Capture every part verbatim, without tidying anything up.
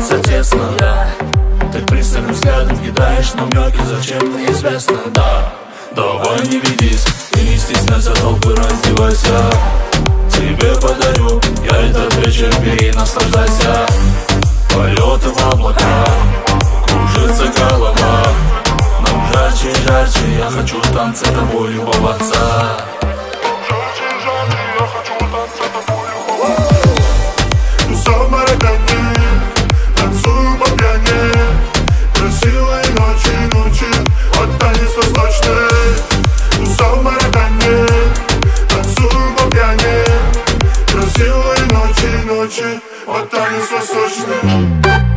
становится тесно. Ты пристальным взглядом кидаешь намеки, зачем неизвестно. Да, давай не ведись и не стесняйся толпы, раздевайся. Тебе подарю я этот вечер, бери, наслаждайся. Полеты в облака, кружится голова. Нам жарче и жарче, я хочу танцы тобой любоваться. Жарче и жарче, я хочу танцы тобой любоваться. Туса в Маракане, танцую по пьяни. Красивые ночи, ночи, вот танец восточный. Туса в Маракане, танцую по пьяни. Красивые ночи, ночи, вот танец восточный.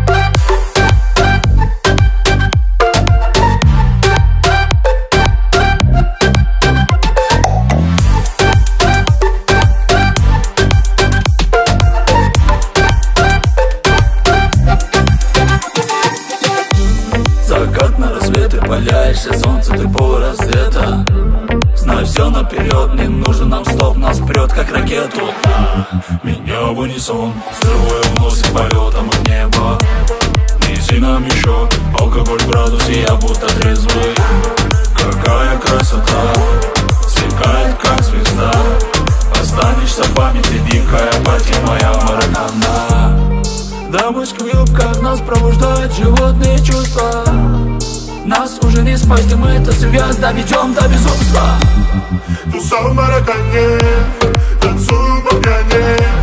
Закат на рассвет, ты паляешься, солнце, ты полураздета. Знай все наперед, не нужен нам стоп, нас прет как ракету. Меня в унисон, взрывая уносит полетом в небо. Неси нам еще алкоголь в градусе, я будто трезвый. Какая красота, сверкает как звезда. Останешься в памяти, дикая пати моя Маракана. Дамочка в юбках нас пробуждают животные чувства. Нас уже не спасти, мы это серьез доведем до безумства. Туса в Маракане, танцую по пьяни.